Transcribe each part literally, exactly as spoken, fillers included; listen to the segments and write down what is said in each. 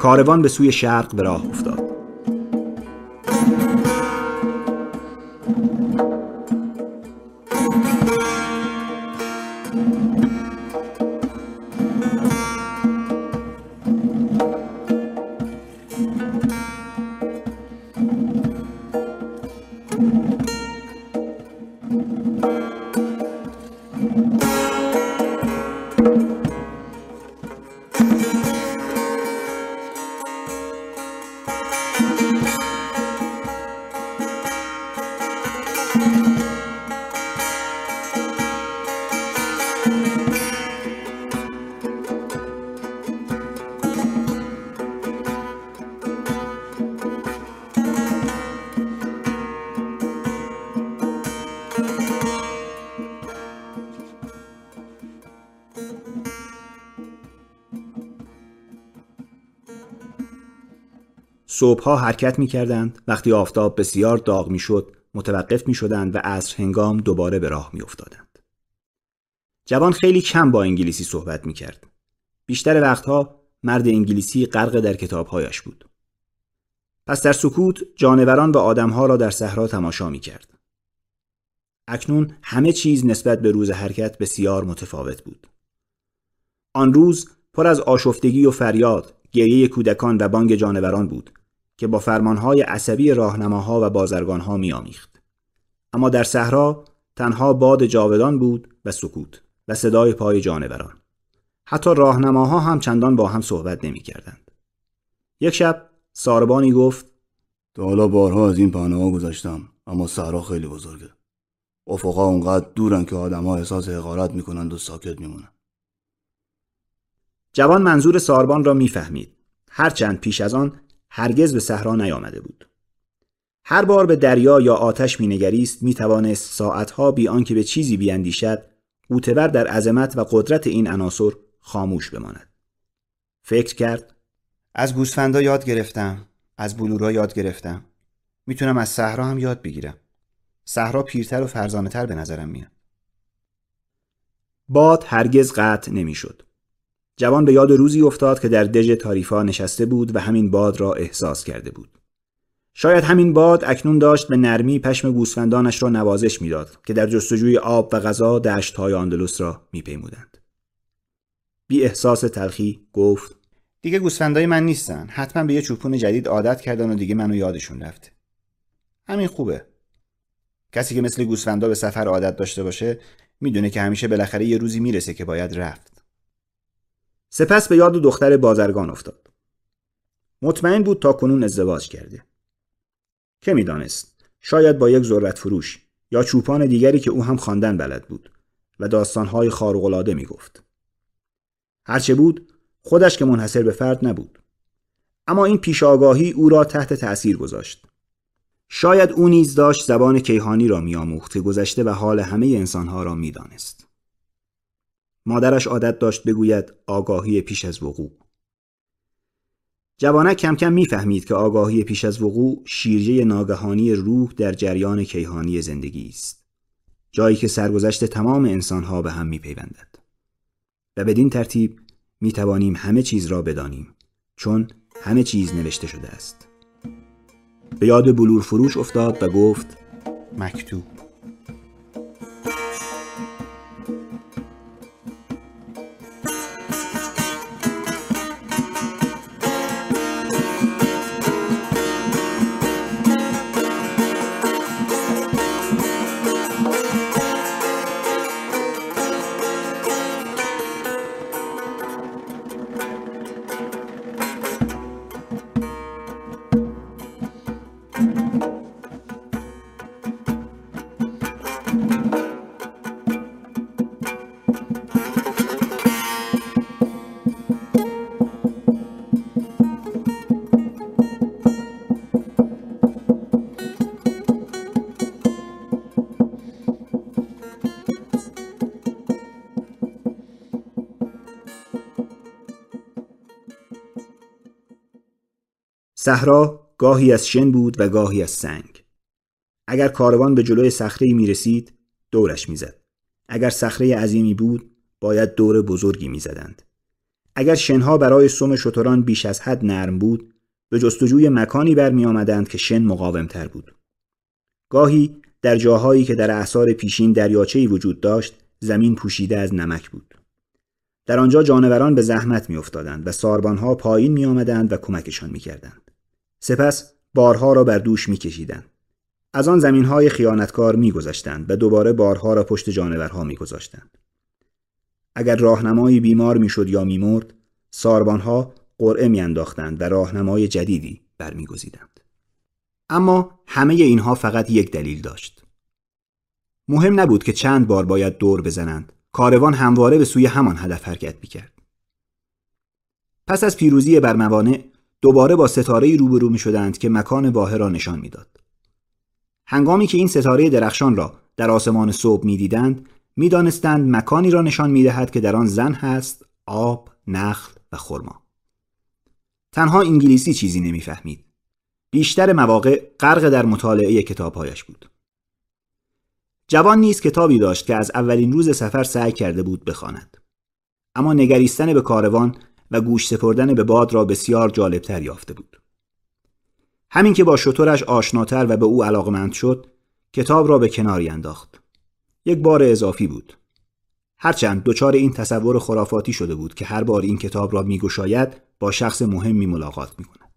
کاروان به سوی شرق به راه افتاد. صبح‌ها حرکت می‌کردند. وقتی آفتاب بسیار داغ می‌شد، متوقف می‌شدند و عصر هنگام دوباره به راه می‌افتادند. جوان خیلی کم با انگلیسی صحبت می‌کرد. بیشتر وقتها مرد انگلیسی غرق در کتاب‌هایش بود. پس در سکوت جانوران و آدم‌ها را در صحرا تماشا می‌کرد. اکنون همه چیز نسبت به روز حرکت بسیار متفاوت بود. آن روز پر از آشفتگی و فریاد، گریه کودکان و بانگ جانوران بود که با فرمانهای عصبی راهنماها و بازرگانها می‌آمیخت. اما در صحرا تنها باد جاودان بود و سکوت و صدای پای جانوران. حتی راهنماها هم چندان با هم صحبت نمی‌کردند. یک شب ساربانی گفت: تا حالا بارها از این پهنه‌ها گذشتم، اما صحرا خیلی بزرگه. افق‌ها اونقدر دورن که آدم‌ها احساس حقارت می‌کنند و ساکت می‌مونن. جوان منظور ساربان را می‌فهمید، هرچند پیش از آن هرگز به صحرا نیامده بود. هر بار به دریا یا آتش می‌نگریست می‌توانست ساعت‌ها بی آنکه به چیزی بیندیشد، غوطه‌ور در عظمت و قدرت این عناصر خاموش بماند. فکر کرد: از گوسفندا یاد گرفتم، از بلورا یاد گرفتم. میتونم از صحرا هم یاد بگیرم. صحرا پیرتر و فرزانه‌تر به نظرم میاد. باد هرگز قطع نمی‌شد. جوان به یاد روزی افتاد که در دژ تاریفا نشسته بود و همین باد را احساس کرده بود. شاید همین باد اکنون داشت به نرمی پشم گوسفندانش را نوازش میداد که در جستجوی آب و غذا دشت‌های اندلس را میپیمودند. بی احساس تلخی گفت: دیگه گوسفندای من نیستن. حتما به یه چوپون جدید عادت کردن و دیگه منو یادشون رفته. همین خوبه. کسی که مثل گوسفندا به سفر عادت داشته باشه میدونه که همیشه بالاخره یه روزی میرسه که باید رفت. سپس به یاد دختر بازرگان افتاد. مطمئن بود تا کنون ازدواج کرده. که میدانست شاید با یک ذرت فروش یا چوپان دیگری که او هم خواندن بلد بود و داستانهای خارق‌العاده میگفت. هرچه بود خودش که منحصر به فرد نبود. اما این پیش آگاهی او را تحت تأثیر گذاشت. شاید او نیز داشت زبان کیهانی را می‌آموخت که گذشته و حال همه انسانها را می‌دانست. مادرش عادت داشت بگوید آگاهی پیش از وقوع. جوانک کم کم می‌فهمید که آگاهی پیش از وقوع شیرجه ناگهانی روح در جریان کیهانی زندگی است. جایی که سرگذشت تمام انسانها به هم می‌پیوندد. و بدین ترتیب می‌توانیم همه چیز را بدانیم، چون همه چیز نوشته شده است. به یاد بلور فروش افتاد و گفت: مکتوب. صحرا گاهی از شن بود و گاهی از سنگ. اگر کاروان به جلوی صخره‌ای می‌رسید، دورش می‌زد. اگر صخره عظیمی بود، باید دور بزرگی می‌زدند. اگر شنها برای سم شتران بیش از حد نرم بود، به جستجوی مکانی برمی آمدند که شن مقاومتر بود. گاهی در جاهایی که در اعصار پیشین دریاچه‌ای وجود داشت، زمین پوشیده از نمک بود. در آنجا جانوران به زحمت می افتادند و ساربانها پایین می آمدند و کمکشان می کردند. سپس بارها را بر دوش می کشیدند. از آن زمینهای خیانتکار می گذشتند و دوباره بارها را پشت جانورها می گذاشتند. اگر راهنمایی بیمار می شد یا می مرد، ساربانها قرعه می انداختند و راهنمای جدیدی برمی گزیدند. اما همه اینها فقط یک دلیل داشت. مهم نبود که چند بار باید دور بزنند. کاروان همواره به سوی همان هدف حرکت می‌کرد. پس از پیروزی بر موانع، دوباره با ستاره‌ای روبرو می‌شدند که مکان واحه را نشان می‌داد. هنگامی که این ستاره درخشان را در آسمان صبح می‌دیدند، می‌دانستند مکانی را نشان می‌دهد که در آن زن هست، آب، نخل و خرما. تنها انگلیسی چیزی نمی‌فهمید. بیشتر مواقع غرق در مطالعه کتاب‌هایش بود. جوان نیز کتابی داشت که از اولین روز سفر سعی کرده بود بخواند. اما نگریستن به کاروان و گوش سپردن به باد را بسیار جالبتر یافته بود. همین که با شترش آشناتر و به او علاقمند شد، کتاب را به کناری انداخت. یک بار اضافی بود. هرچند دچار این تصور خرافاتی شده بود که هر بار این کتاب را می‌گشاید با شخص مهمی ملاقات می‌کند.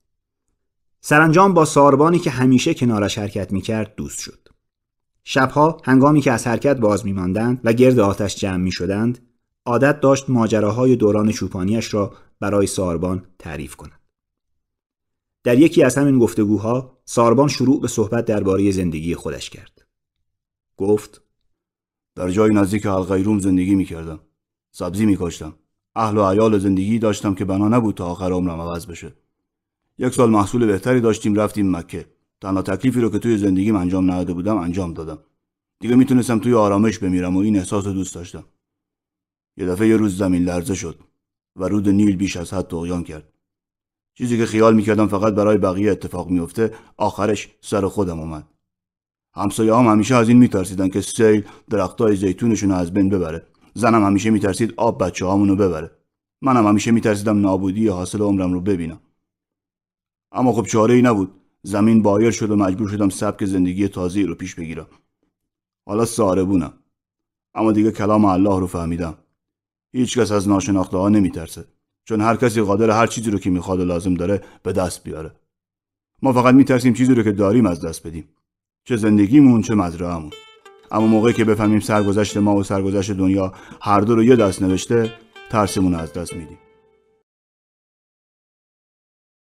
سرانجام با ساربانی که همیشه کنارش حرکت می‌کرد دوست شد. شبها هنگامی که از حرکت باز می‌ماندند و گرد آتش جمع می‌شدند، عادت داشت ماجراهای دوران چوپانیش را برای ساربان تعریف کند. در یکی از همین گفتگوها ساربان شروع به صحبت درباره زندگی خودش کرد. گفت: در جای نزدیک القیروم زندگی می‌کردم. سبزی می‌کاشتم. اهل و عیال زندگی داشتم که بنا نبود تا آخر عمرم عوض بشه. یک سال محصول بهتری داشتیم، رفتیم مکه. تنها تکلیفی رو که توی زندگیم انجام نداده بودم انجام دادم. دیگه میتونستم توی آرامش بمیرم و این احساس رو دوست داشتم. یه دفعه یه روز زمین لرزه شد و رود نیل بیش از حد طغیان کرد. چیزی که خیال میکردم فقط برای بقیه اتفاق میفته، آخرش سر خودم اومد. همسایه‌هام همیشه از این میترسیدن که سیل درختای زیتونشون رو از بین ببره. زنم همیشه میترسید آب بچه‌هامون رو ببره. منم همیشه میترسیدم نابودی حاصل عمرم رو ببینم. اما خب چاره‌ای نبود. زمین بایر شد و مجبور شدم سبک زندگی تازه‌ای رو پیش بگیرم. حالا ساربونم. اما دیگه کلام الله رو فهمیدم. هیچ کس از ناشناخته ها نمیترسه، چون هر کسی قادر هر چیزی رو که میخواد و لازم داره به دست بیاره. ما فقط میترسیم چیزی رو که داریم از دست بدیم، چه زندگیمون چه مزرعه‌مون. اما موقعی که بفهمیم سرگذشت ما و سرگذشت دنیا هر دو رو یه دست نوشته، ترسمون رو از دست میدیم.